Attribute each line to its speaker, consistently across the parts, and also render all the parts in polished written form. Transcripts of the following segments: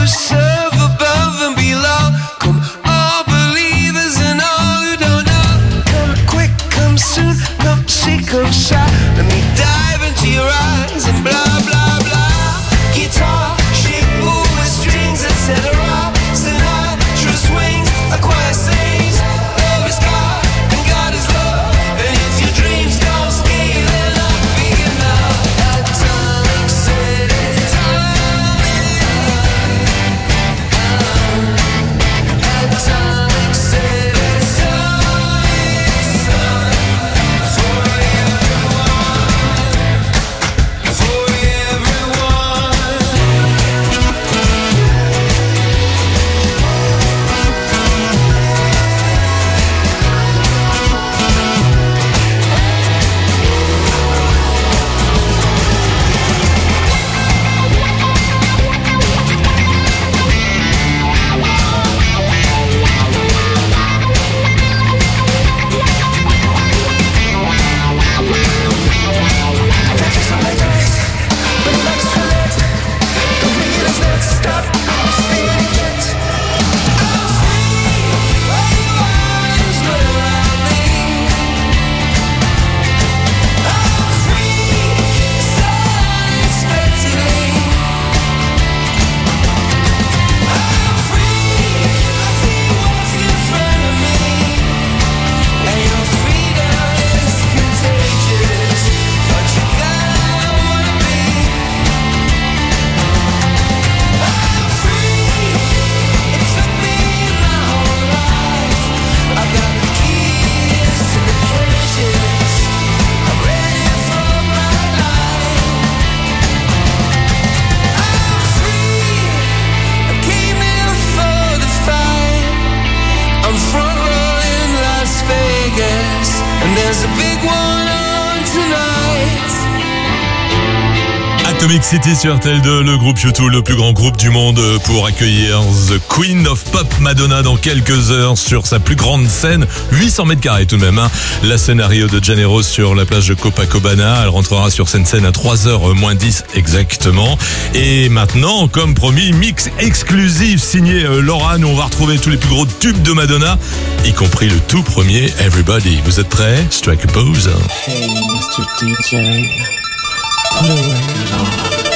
Speaker 1: who serve above and below. Come all believers and all who don't know. Come quick, come soon, come see, come shy. Let me dive into your eyes and blah blah blah. Guitar, shape, with strings, etc. Sinatra swings, a choir sings. Love is God and God is love. And if your dreams don't scale, they're not big enough. Atomic City, Atomic City, for
Speaker 2: Atomic City sur RTL2, le groupe U2, le plus grand groupe du monde, pour accueillir The Queen of Pop Madonna dans quelques heures sur sa plus grande scène, 800 mètres carrés tout de même, hein. La scène à Rio de Janeiro sur la plage de Copacabana. Elle rentrera sur cette scène à 3h moins 10 exactement. Et maintenant, comme promis, mix exclusif signé Laura. Nous on va retrouver tous les plus gros tubes de Madonna, y compris le tout premier Everybody. Vous êtes prêts? Strike a pose.
Speaker 1: Hey, Mr. DJ. Put a record on.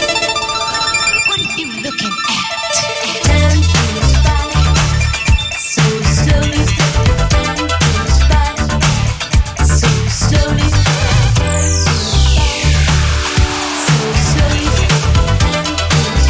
Speaker 3: What are you looking at?
Speaker 4: Time goes by so slowly. Time goes by so slowly. So slowly. Time goes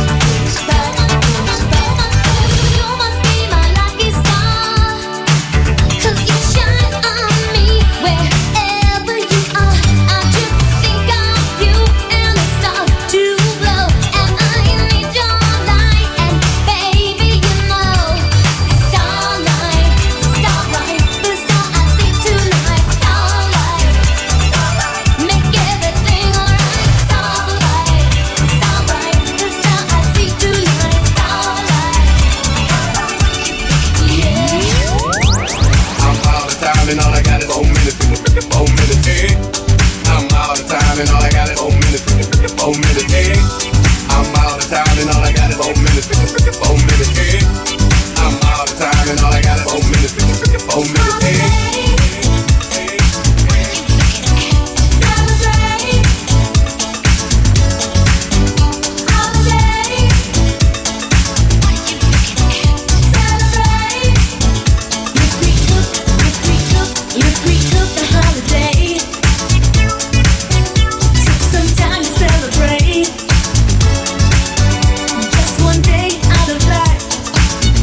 Speaker 4: by. You must be my lucky star, 'cause you shine on me wherever you are. I just think of you and it starts to glow, and I need your light, and baby you know, starlight, starlight, the star I see tonight, starlight, make everything alright, starlight, starlight, the star I see tonight, starlight, yeah.
Speaker 5: I'm out of time and all I got is 4 minutes. 4 minutes, eh? I'm out of time and all I got is 4 minutes. 4 minutes, eh? I'm out of time and all I got is 4 minutes. 4 minutes, eh? I'm out of time and all I got is 4 minutes. 4 minutes, eh?
Speaker 4: Just one day out of life.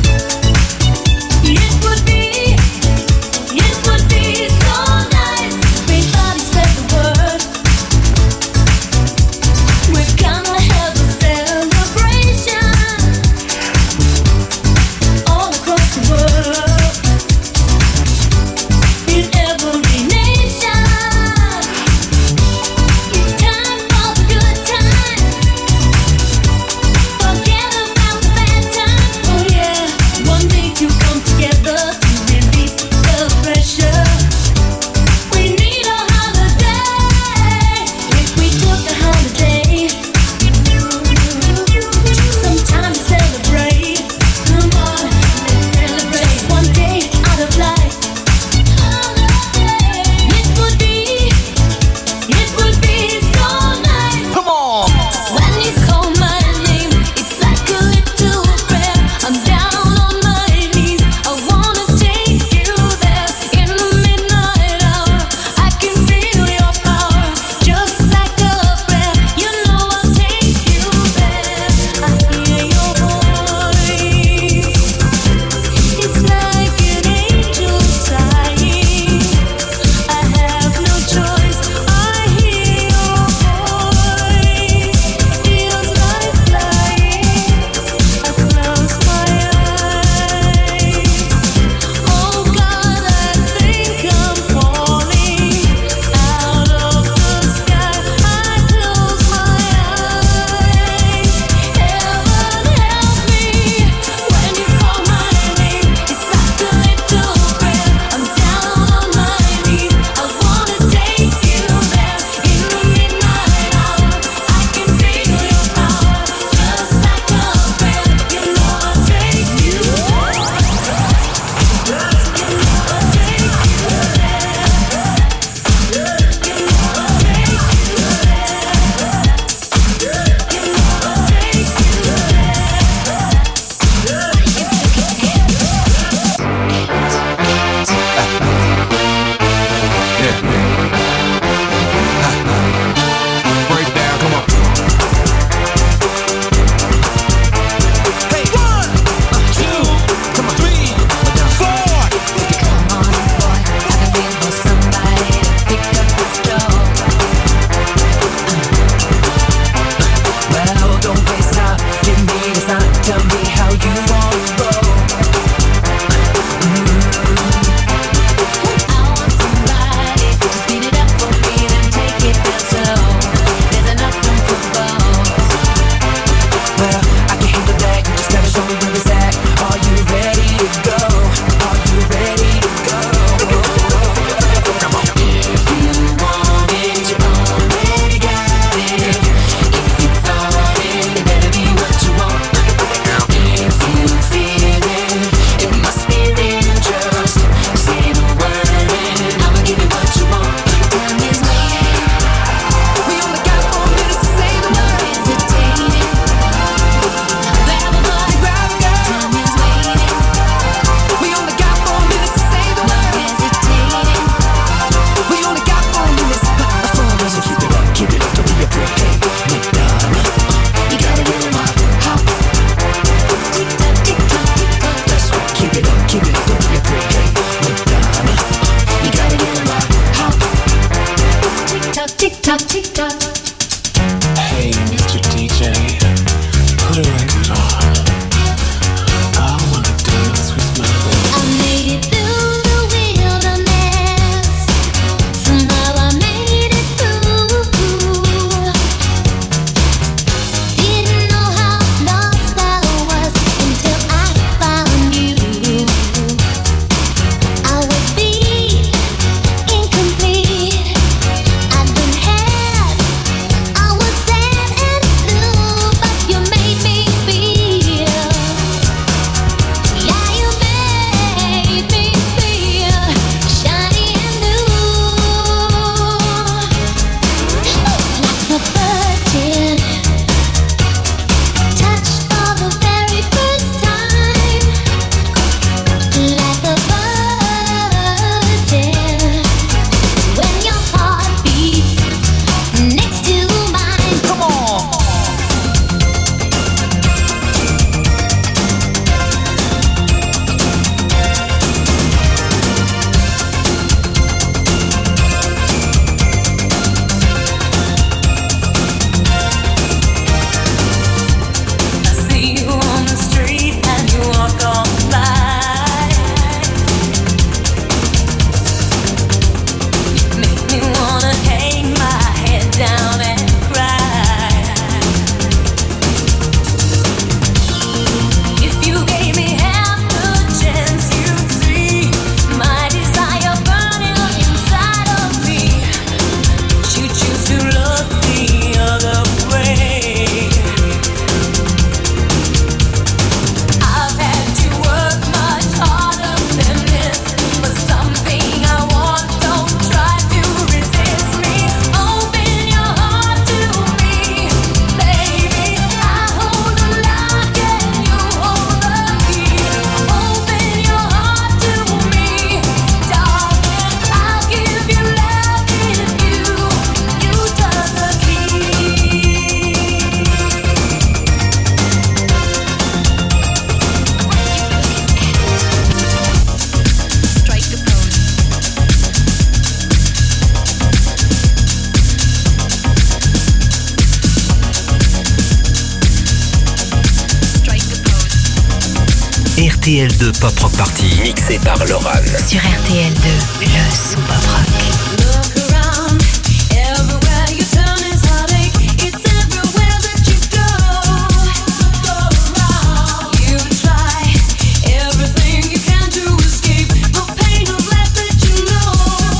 Speaker 6: RTL2 Pop Rock Party, mixé par Laurent.
Speaker 3: Sur RTL2, le son pop rock.
Speaker 4: Look around, everywhere you turn is heartache. It's everywhere that you go. Go around, you try everything you can to escape the pain of life that you know.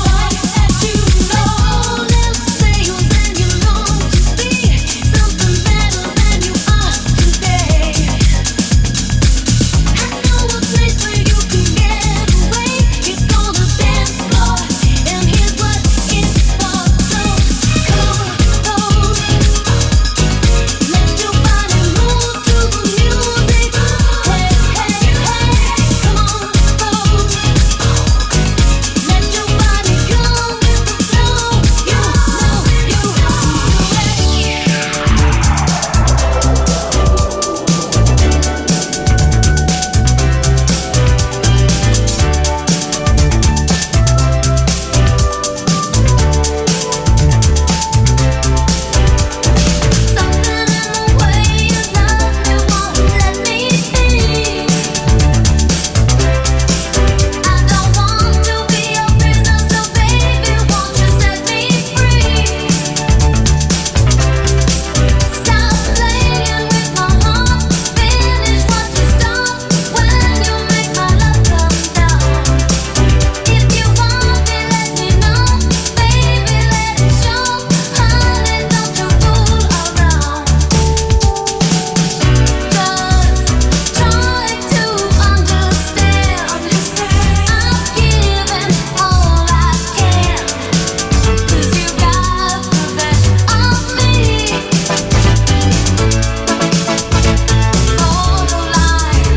Speaker 4: Let's say you then you long to be something better than you are today. I know a place where you can get away. It's called a dance floor, and here's what it's for. So come on, let your body move to the music. Hey, hey, hey, come on, let your body go with the flow. You know you something in the way you love me won't let me be. I don't want to be your prisoner, so baby, won't you set me free? Stop playing with my heart. Finish what you start when you make my love come down. If you want me, let me know, baby, let it show. Honey, don't you fool around. Just try to understand. I'm giving all I can, 'cause you got the best of me. All the line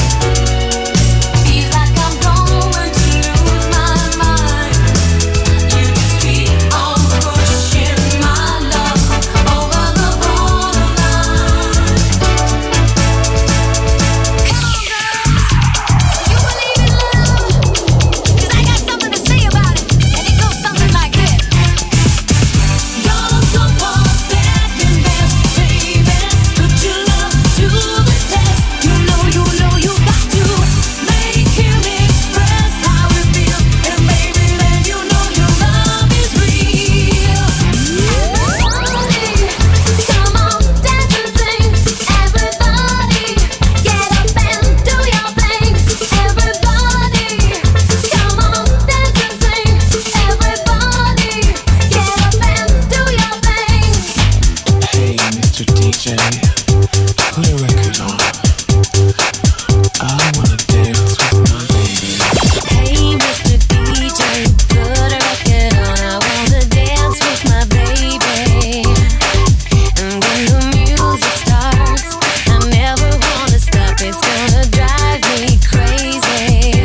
Speaker 4: feels like I'm going to lose my mind. You just keep on pushing my love over the borderline. Come on, you believe in love? 'Cause I got something to say about it, and it goes something like this. Don't go for second best, baby. Put your love to the test. You know you got to make him express how it feels, and baby, then you know your love is real. Come on, dance and sing, everybody. Get up and do your thing, everybody. Come on, dance and sing, everybody. Get up and do your thing.
Speaker 7: Hey, Mr. DJ, put a record on. I wanna dance with my baby.
Speaker 4: Hey, Mr. DJ, put a record on. I wanna dance with my baby. And when the music starts, I never wanna stop. It's gonna drive me crazy.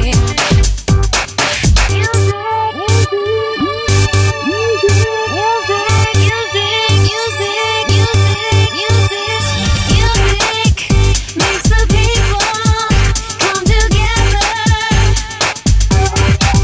Speaker 4: Music makes the people come together.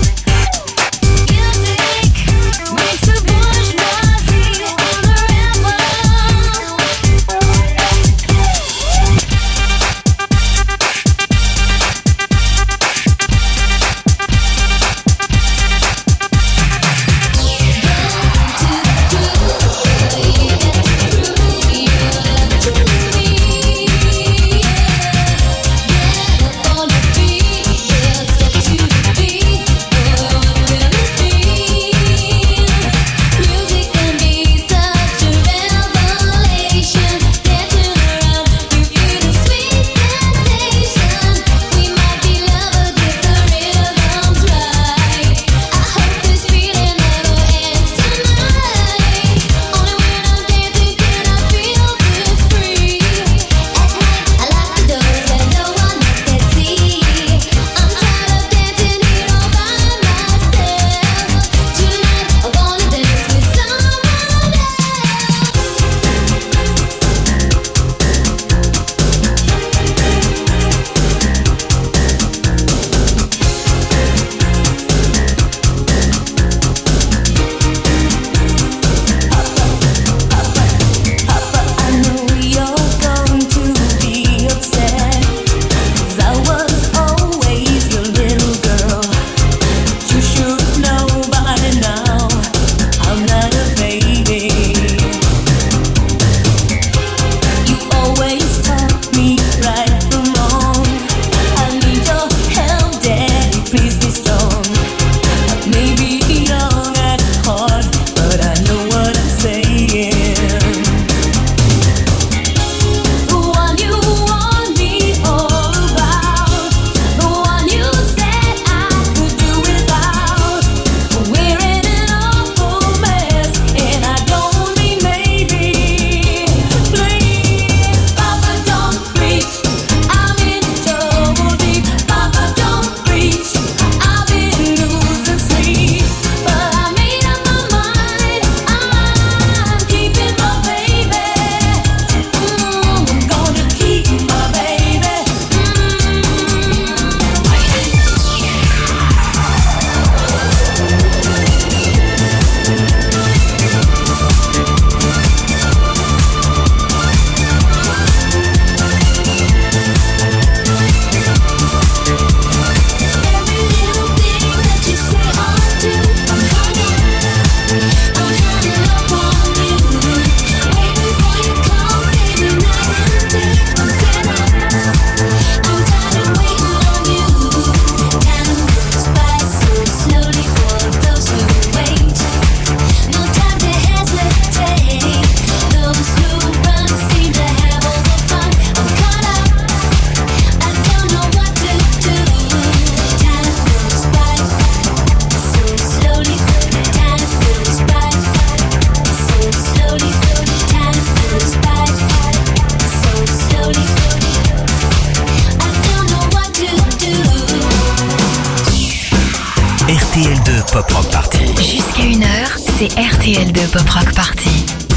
Speaker 6: Pop Rock Party.
Speaker 3: Jusqu'à 1h, c'est RTL2 Pop Rock Party.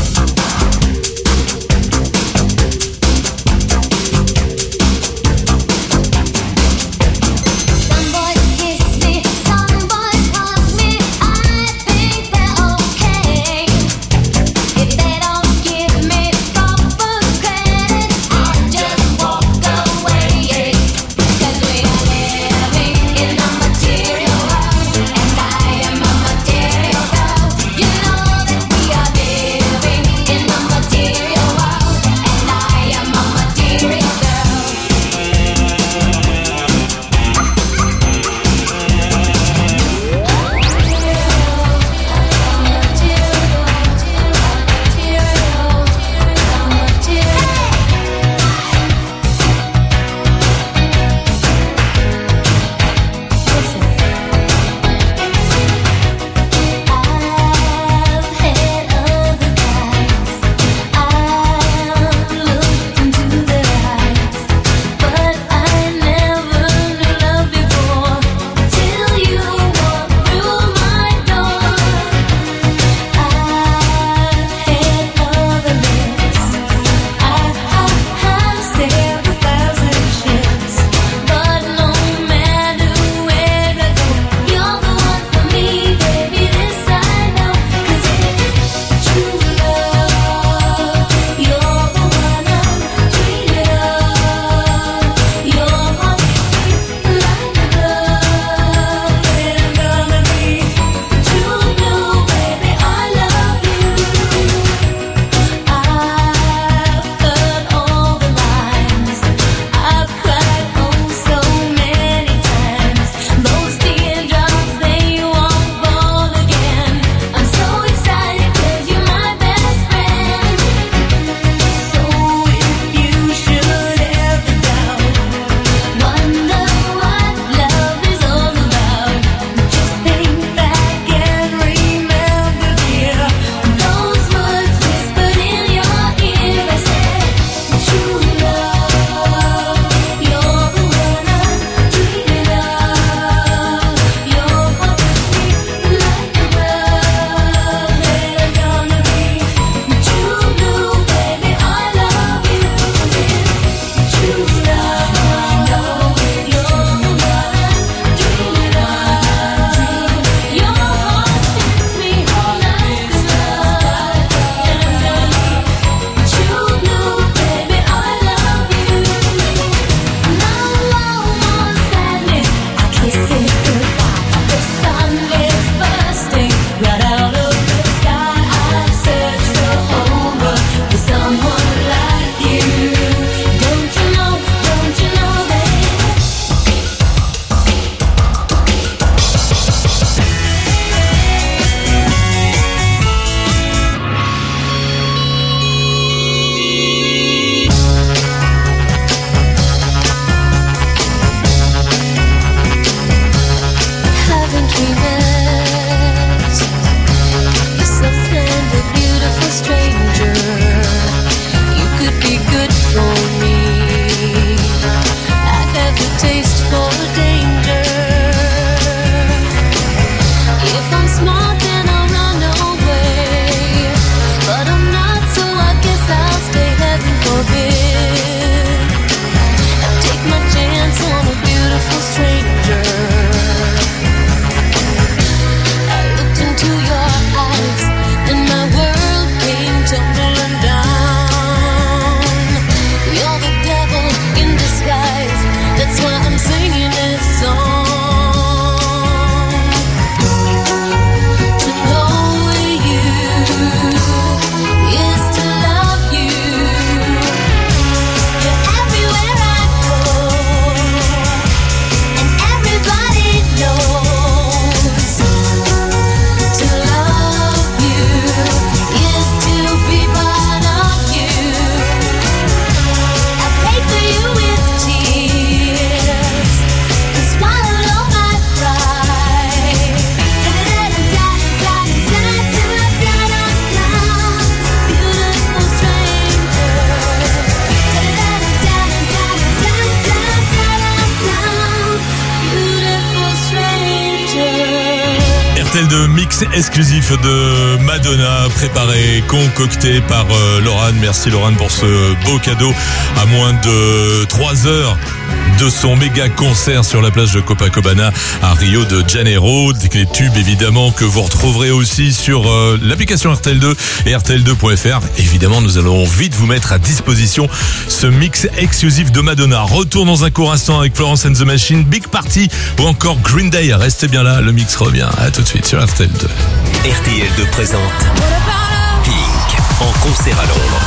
Speaker 4: Some boys kiss me, some boys hug me. I think they're okay. If they don't give me proper credit, I just walk away. 'Cause we are living in a material world, and I am a material girl. You know that we are living
Speaker 2: RTL2, mix exclusif de Madonna, préparé, concocté par Laurent. Merci Laurent pour ce beau cadeau à moins de 3 heures de son méga concert sur la plage de Copacabana à Rio de Janeiro. Des tubes évidemment que vous retrouverez aussi sur l'application RTL2 et RTL2.fr. Évidemment, nous allons vite vous mettre à disposition ce mix exclusif de Madonna. Retour dans un court instant avec Florence and the Machine, Big Party ou encore Green Day. Restez bien là, le mix revient. À tout de suite sur RTL2.
Speaker 6: RTL2 présente Pink en concert à Londres.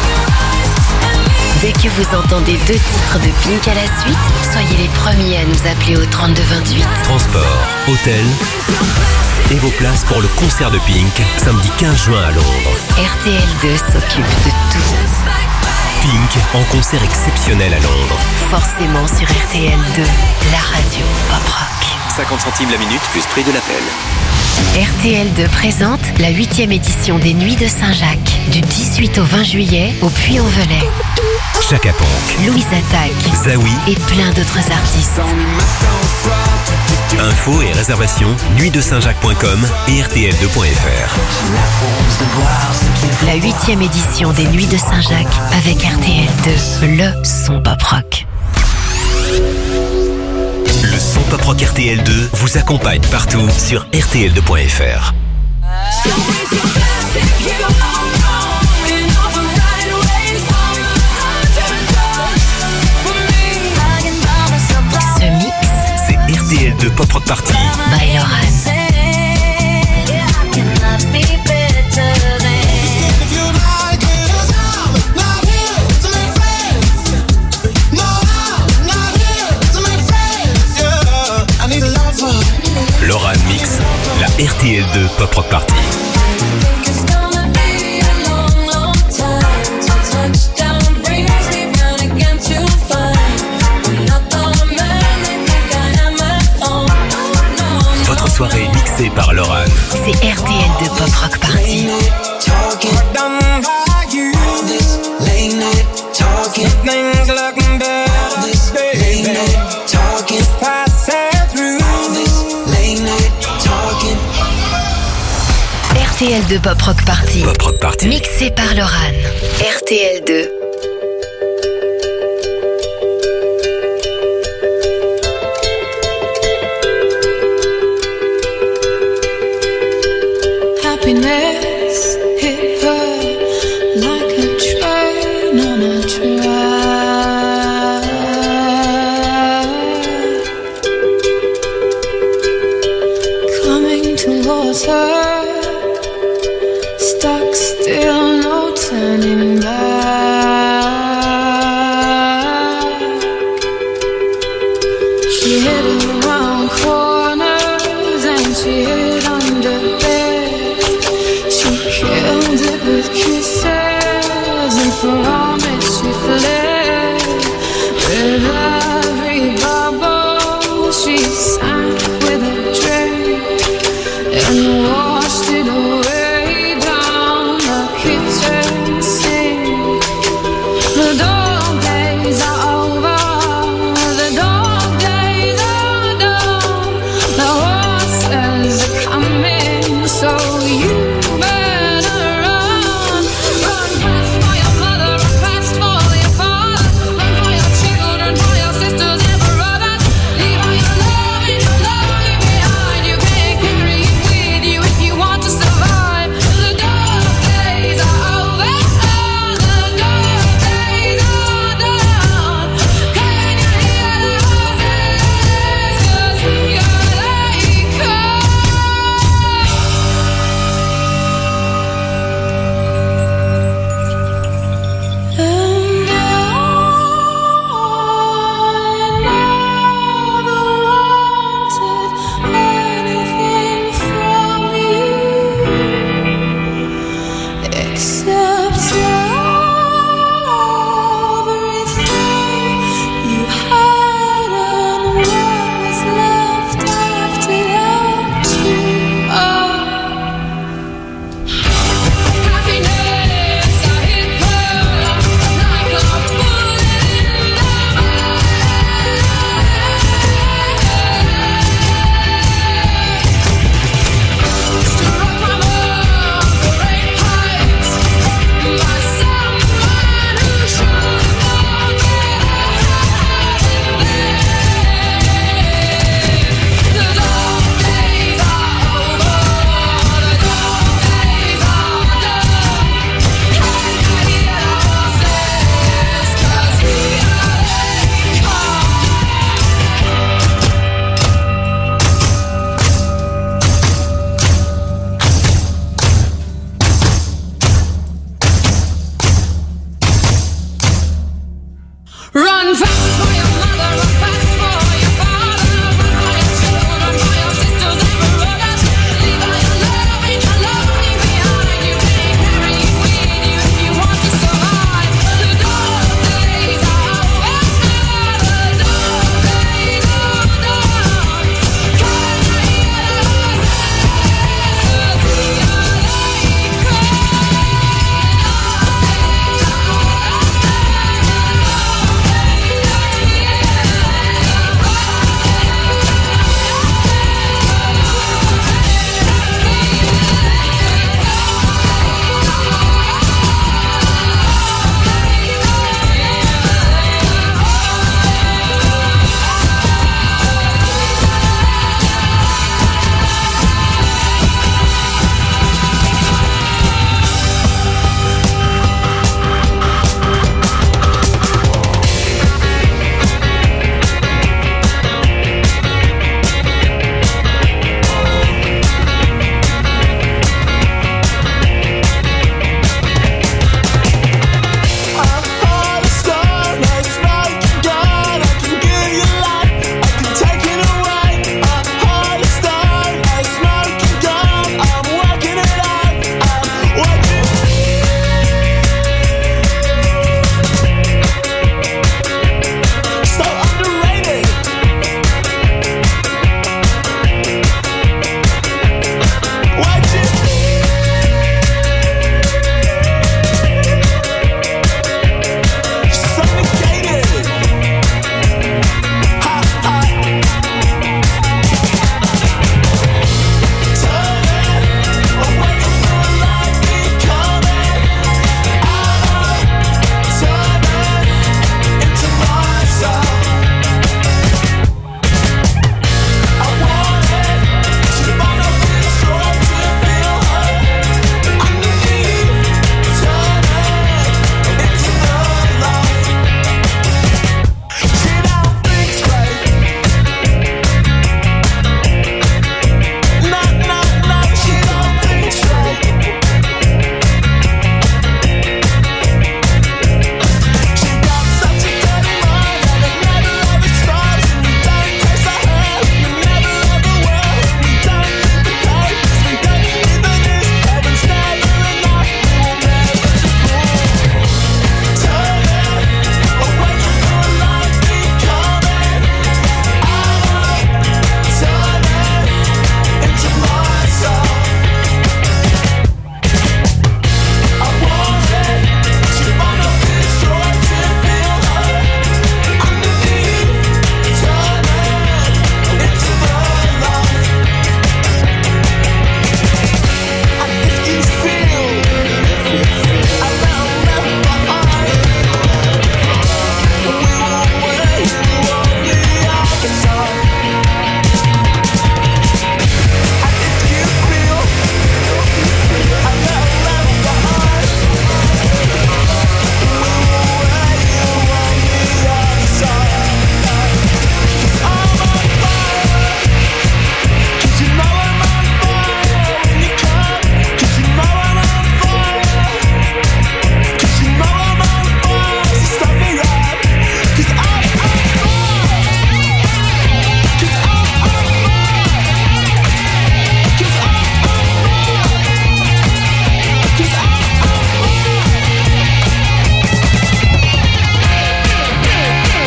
Speaker 3: Dès que vous entendez 2 titres de Pink à la suite, soyez les premiers à nous appeler au 3228.
Speaker 6: Transport, hôtel et vos places pour le concert de Pink samedi 15 juin à Londres.
Speaker 3: RTL2 s'occupe de tout.
Speaker 6: Pink en concert exceptionnel à Londres.
Speaker 3: Forcément sur RTL2, la radio pop rock.
Speaker 6: 50 centimes la minute plus prix de l'appel.
Speaker 3: RTL2 présente la 8e édition des Nuits de Saint-Jacques, du 18 au 20 juillet au Puy-en-Velay.
Speaker 6: Chaka Ponk,
Speaker 3: Louise Attaque
Speaker 6: Zawi
Speaker 3: et plein d'autres artistes.
Speaker 6: Infos et réservations nuitdesaintjacques.com et rtl2.fr.
Speaker 3: La 8e édition des Nuits de Saint-Jacques avec RTL2, le son pop rock.
Speaker 6: Le son pop rock RTL2 vous accompagne partout sur rtl2.fr.
Speaker 3: Ce mix,
Speaker 6: C'est RTL2 Pop Rock Party
Speaker 3: by Laurent.
Speaker 6: Laurent Mix, la RTL2 Pop Rock Party. Votre soirée mixée par Laurent.
Speaker 3: C'est RTL2 Pop Rock Party. RTL2 Pop Rock Party.
Speaker 6: Pop Rock Party.
Speaker 3: Mixé par Laurent. RTL2.
Speaker 8: Happiness hit her like a train on a track. Coming towards her, stuck still, no turning back.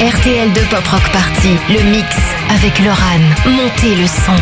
Speaker 3: RTL de Pop Rock Party, le mix avec Loran. Montez le son.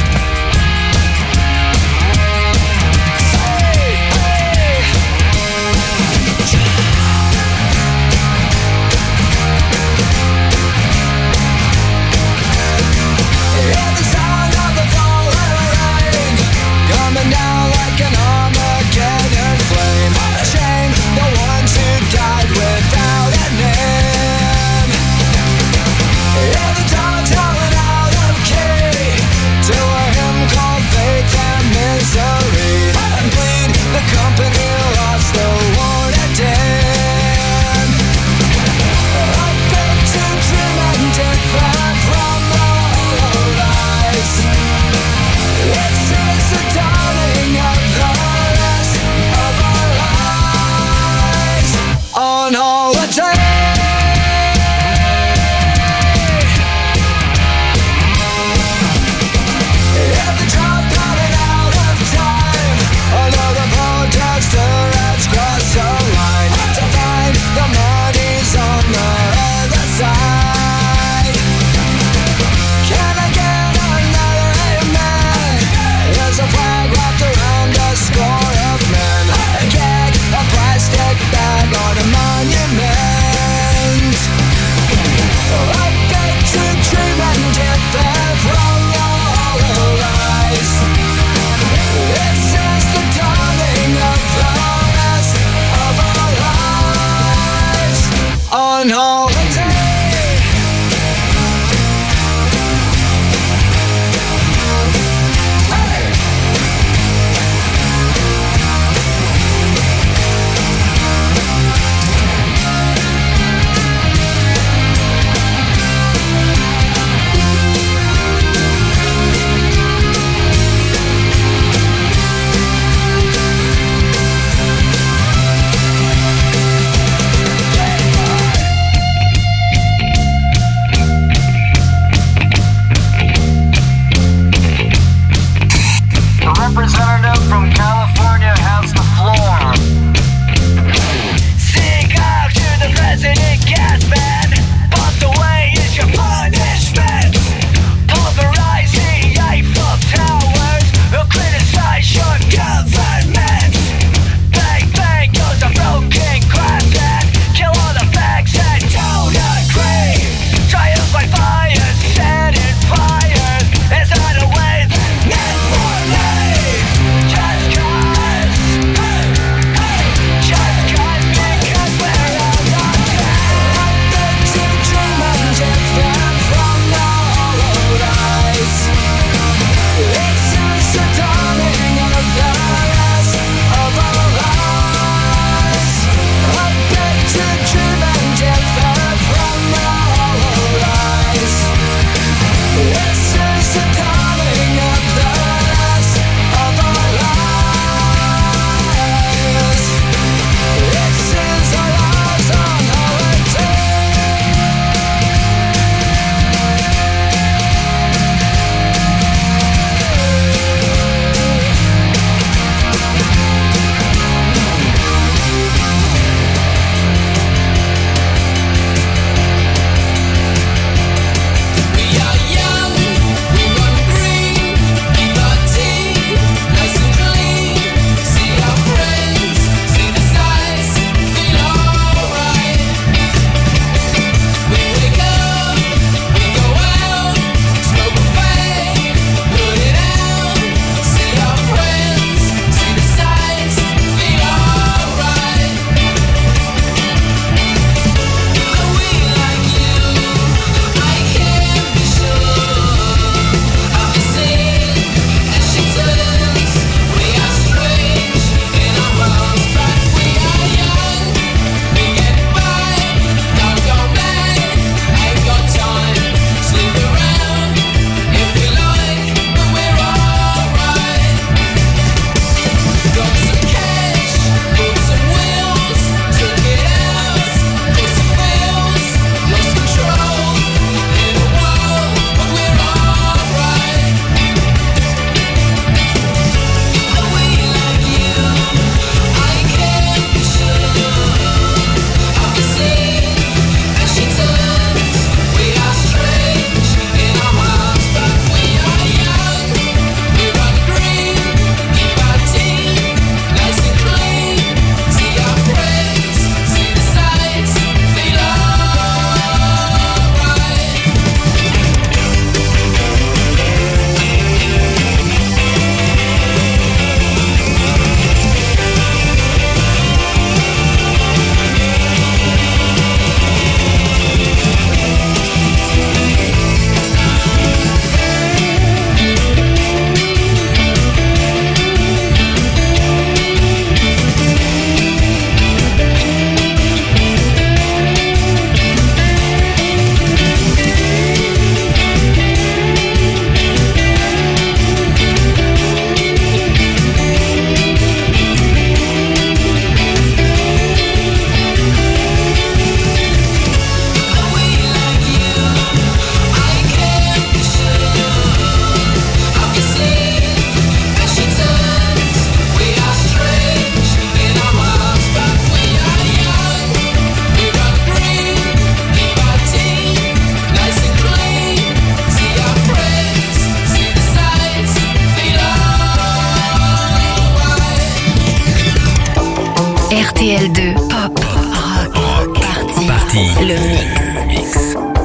Speaker 3: RTL2 Pop Rock Party. Le mix.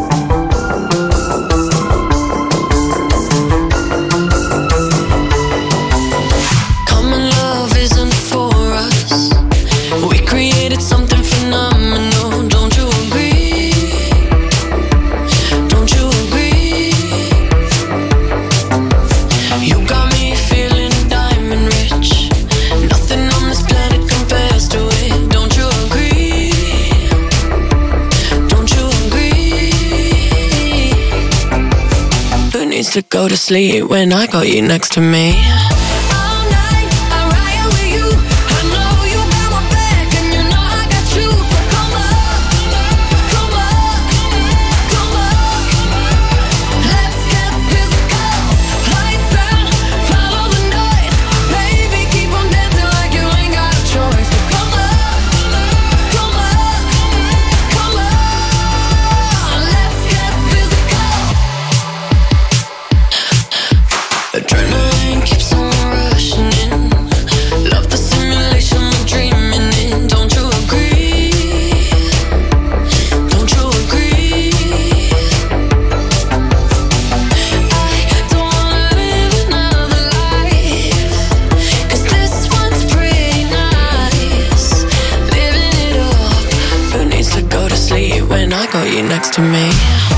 Speaker 8: Common love isn't for us. We created something phenomenal. Don't you agree? Don't you agree? You got me feeling diamond rich. Nothing on this planet compares to it. Don't you agree? Don't you agree? Who needs to go to sleep when I got you next to me? Adrenaline keeps on rushing in. Love the simulation we're dreaming in. Don't you agree? Don't you agree? I don't wanna live another life, 'cause this one's pretty nice. Living it up. Who needs to go to sleep when I got you next to me?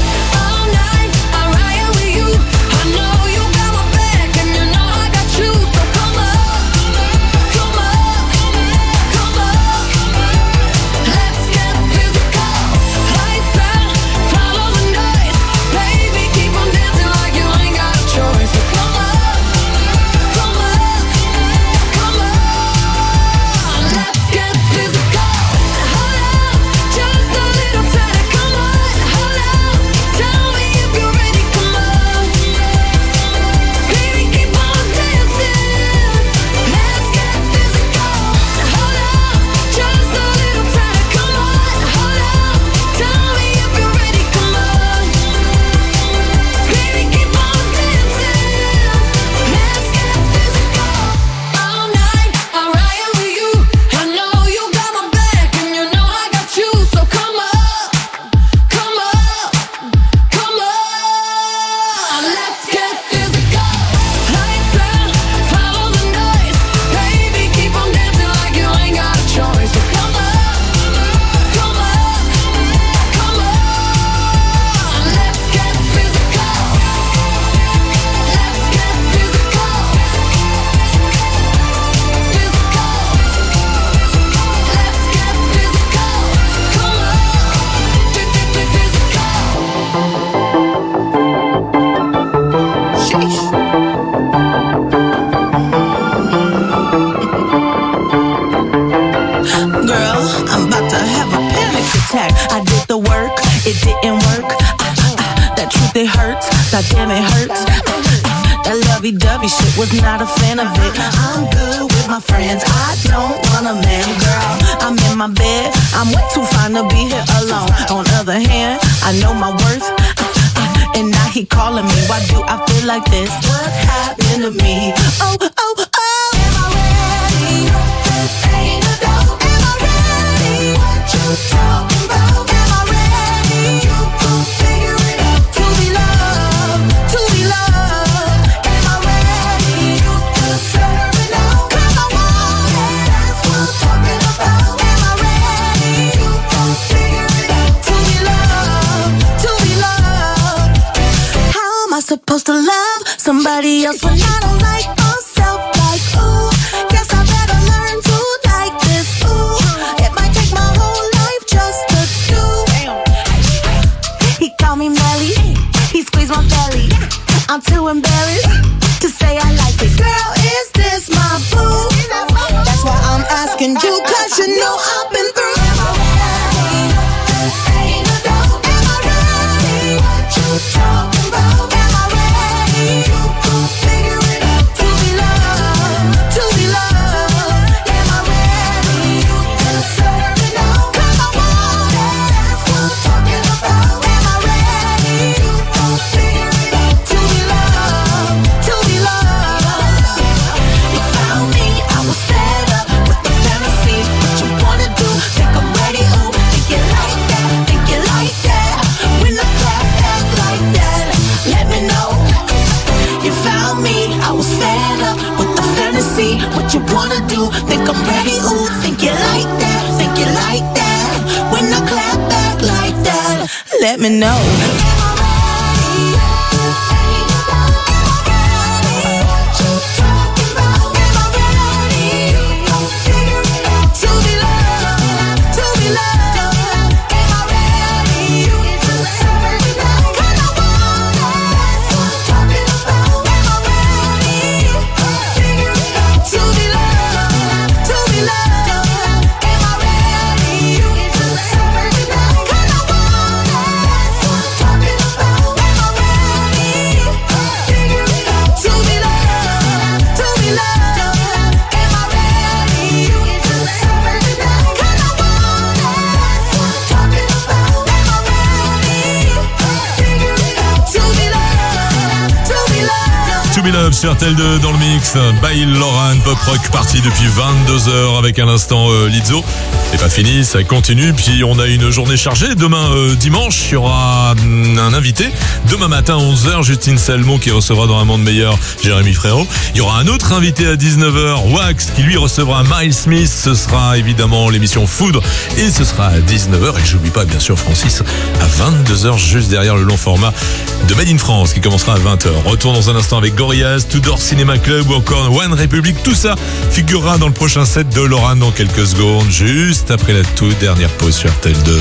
Speaker 9: Girl, I'm about to have a panic attack. I did the work, it didn't work. That truth, it hurts. God damn, it hurts. That lovey-dovey shit, was not a fan of it. I'm good with my friends, I don't want a man. Girl, I'm in my bed, I'm way too fine to be here alone. On the other hand, I know my worth. And now he calling me, why do I feel like this? What's happening to me? Oh, oh, oh. Am I ready? Ain't a doubt. Am I ready? What you talking about? Am I ready? You gon' figure it out. To be loved, to be loved. Am I ready? You deserve it now. 'Cause I want it. That's what I'm talking about. Am I ready? You gon' figure it out. To be loved, to be loved. How am I supposed to love somebody else when I don't like myself? Like, ooh, guess I better learn to like this. Ooh, it might take my whole life just to do. He called me Melly, he squeezed my belly. I'm too embarrassed to say I like it. Girl, is this my boo? That's why I'm asking you, 'cause you know I've been through. Am I ready? Ain't a doubt. Am I ready? What you talking about? Am I ready? You gon' figure it out. To be loved, to be loved. Am I ready? You deserve it now. 'Cause I want it. That's what I'm talking about. Am I ready? You gon' figure it out. To be loved, to you. Think I'm ready, ooh, think you like that, think you like that. When I clap back like that, let me know.
Speaker 2: To Be Love sur RTL2 dans le mix by Lauren, pop rock parti depuis 22h avec à l'instant Lizzo. C'est pas fini, ça continue. Puis on a une journée chargée. Demain dimanche, il y aura un invité. Demain matin 11h, Justine Salmon qui recevra dans Un monde meilleur Jérémy Frérot. Il y aura un autre invité à 19h, Wax, qui lui recevra Miles Smith. Ce sera évidemment l'émission Foudre et ce sera à 19h. Et j'oublie pas bien sûr Francis à 22h juste derrière le long format de Made in France qui commencera à 20h. Retour dans un instant avec Gorillaz, Tudor Cinema Club ou encore One Republic. Tout ça figurera dans le prochain set de Laurent dans quelques secondes, juste après la toute dernière pause sur RTL2.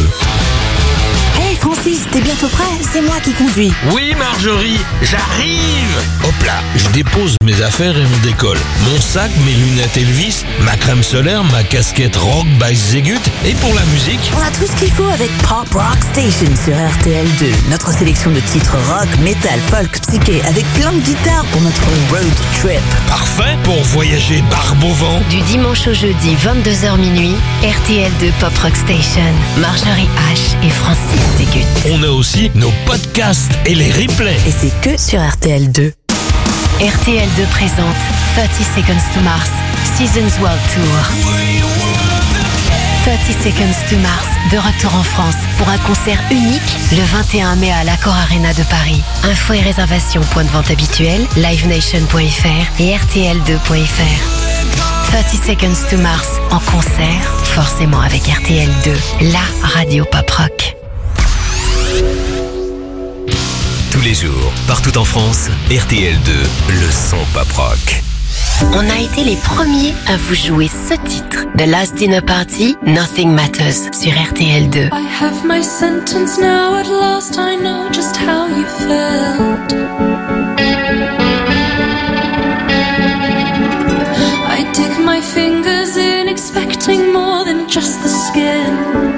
Speaker 10: Hey Francis, t'es bientôt prêt? C'est moi qui conduis.
Speaker 11: Oui Marjorie, j'arrive. Hop là, je dépose mes affaires et on décolle. Mon sac, mes lunettes Elvis, ma crème solaire, ma casquette Rock by Zegut. Et pour la musique,
Speaker 10: On a tout ce qu'il faut avec Pop Rock Station sur RTL2. Notre sélection de titres rock, metal, folk, psyché, avec plein de guitares pour notre road trip.
Speaker 11: parfait pour voyager barbe au vent.
Speaker 3: Du dimanche au jeudi, 22h minuit, RTL2 Pop Rock Station. Marjorie H et Francis Ségut.
Speaker 11: On a aussi nos podcasts et les replays.
Speaker 10: Et c'est que sur RTL2.
Speaker 3: RTL2 présente 30 Seconds to Mars, Seasons World Tour. 30 Seconds to Mars, de retour en France pour un concert unique le 21 mai à l'Accor Arena de Paris. Infos et réservations, point de vente habituel, livenation.fr et rtl2.fr. 30 Seconds to Mars en concert, forcément avec RTL2, la radio pop rock.
Speaker 6: Tous les jours, partout en France, RTL2, le son pop rock.
Speaker 3: On a été les premiers à vous jouer ce titre. The Last Dinner Party, Nothing Matters sur RTL2.
Speaker 8: I have my sentence now, at last I know just how you felt. I dig my fingers in, expecting more than just the skin.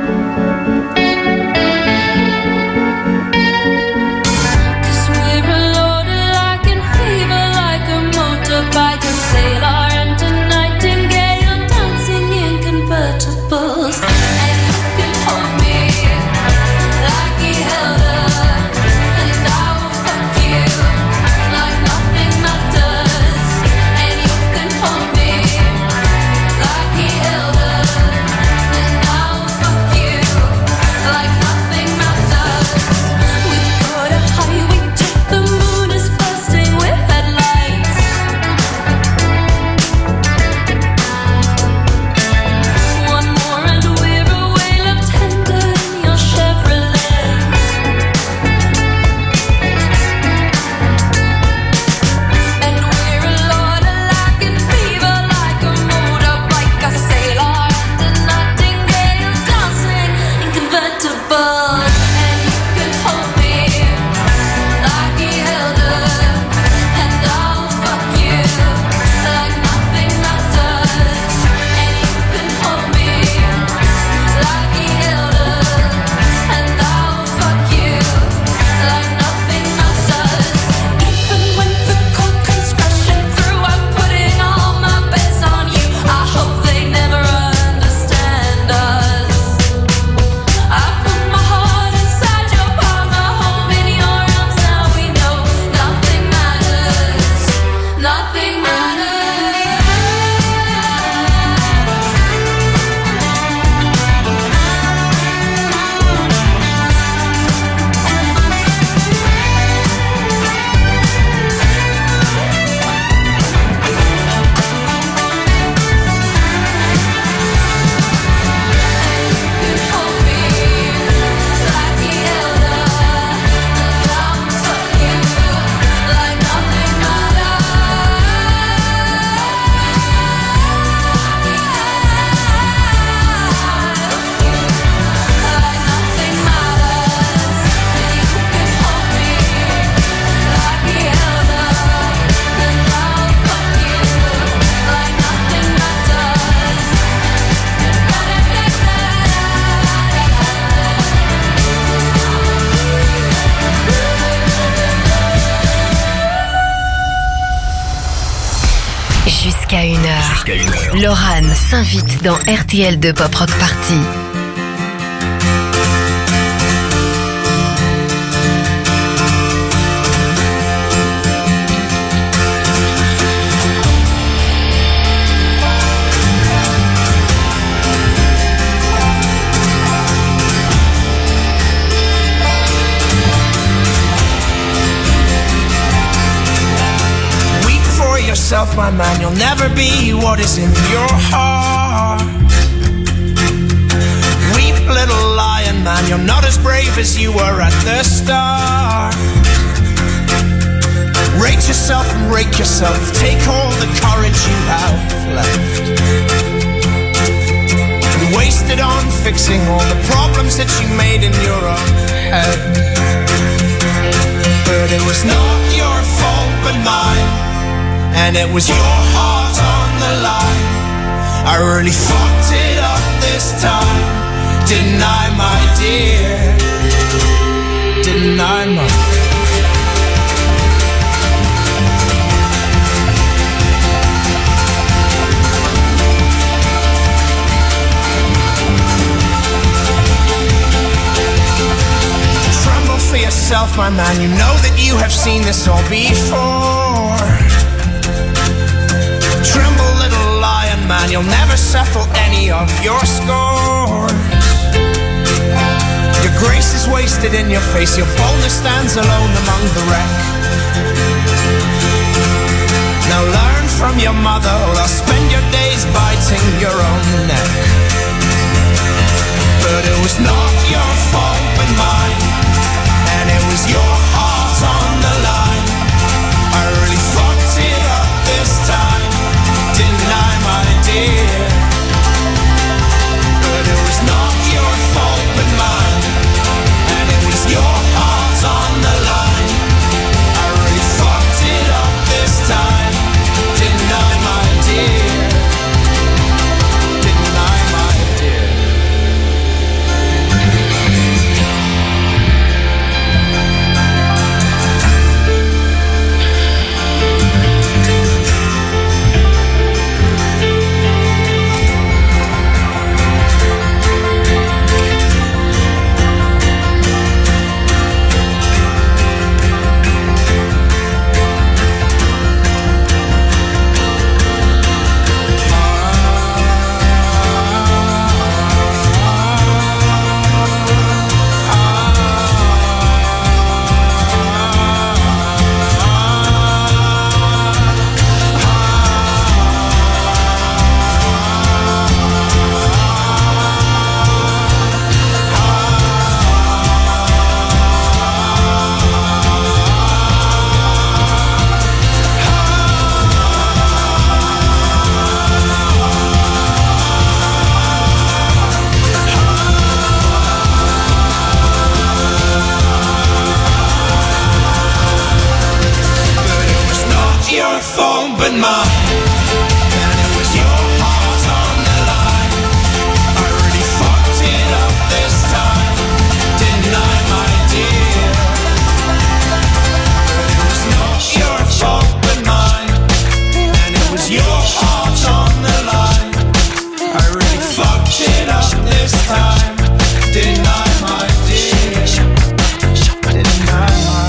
Speaker 8: Like he held her, and I will fuck you.
Speaker 3: Loran s'invite dans RTL2 Pop Rock Party.
Speaker 12: Yourself, my man, you'll never be what is in your heart. Weep, little lion man, you're not as brave as you were at the start. Rate yourself and rake yourself, take all the courage you have left and waste it on fixing all the problems that you made in your own head. But it was not your fault but mine, and it was your heart on the line. I really fucked it up this time, didn't I, my dear? Didn't I, my Tremble for yourself, my man, you know that you have seen this all before. Tremble, little lion man, you'll never settle any of your scores. Your grace is wasted in your face, your boldness stands alone among the wreck. Now learn from your mother, or I'll spend your days biting your own neck. But it was not your fault but mine, and it was your heart on the line. I really fucked it up this time, didn't I, my dear? But it was not your fault but mine, and it was your heart on the line. I really fucked it up this time, didn't I, my dear? Didn't I, my dear? But mine, and it was your heart on the line. I really fucked it up this time, didn't I, my dear? But it was not your fault but mine, and it was your heart on the line. I really fucked it up this time, didn't I, my dear? Didn't I, my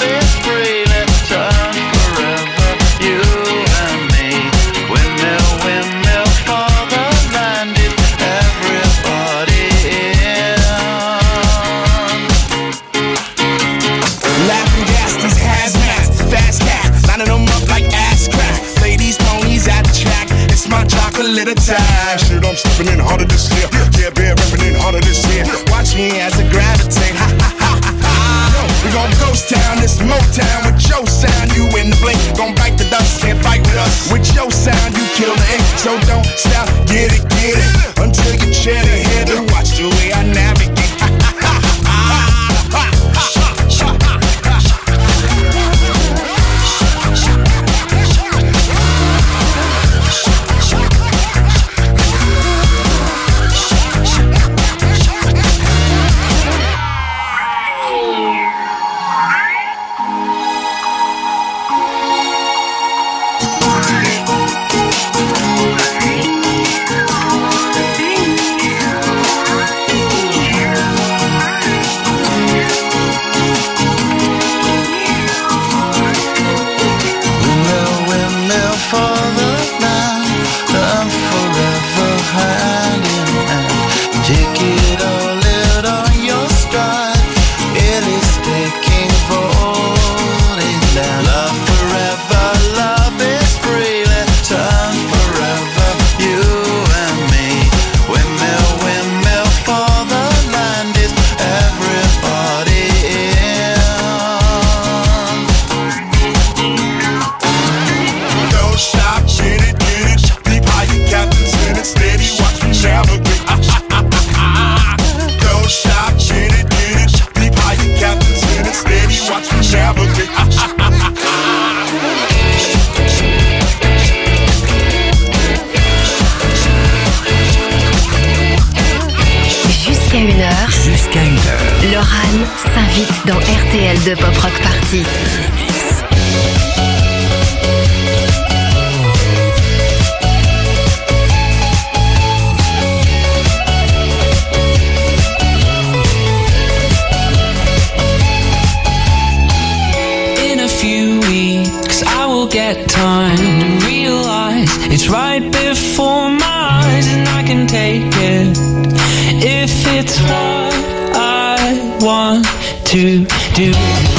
Speaker 13: Windmill, I'm stepping in harder this year. Yeah, been repping in harder this year. Watch me as I gravitate. Ha ha ha ha ha. We gon' ghost town, this Motown with your sound. You in the blink, gon' bite the dust, can't fight with us. With your sound, you kill the ink, so don't stop, get it, until you chair the head and watch the way I navigate. Ha ha ha ha.
Speaker 3: Loran s'invite dans RTL de Pop Rock Party.
Speaker 14: In a few weeks I will get time to realize it's right before my eyes, and I can take it if it's what I want to do.